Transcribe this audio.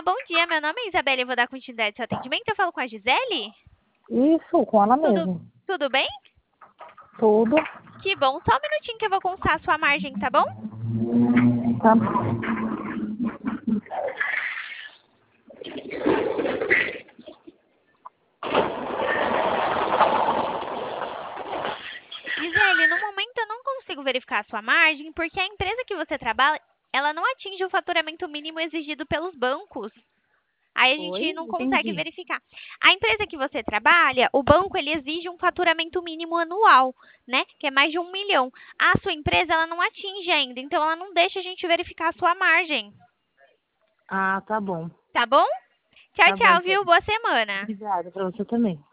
bom dia. Meu nome é Isabela e eu vou dar continuidade ao seu atendimento. Eu falo com a Gisele? Isso, com ela Tudo, mesmo. tudo bem? Tudo. Que bom. Só um minutinho que eu vou consultar a sua margem, tá bom? Tá. Gisele, no momento eu não consigo verificar a sua margem porque a empresa que você trabalha, ela não atinge o faturamento mínimo exigido pelos bancos. Aí a Oi? gente não consegue Entendi. verificar. A empresa que você trabalha, o banco ele exige um faturamento mínimo anual, né? Que é mais de 1 milhão. A sua empresa ela não atinge ainda, então ela não deixa a gente verificar a sua margem. Ah, tá bom. Tá bom? Tchau, Tá bom, tchau, então. viu? Boa semana. Obrigada pra você também.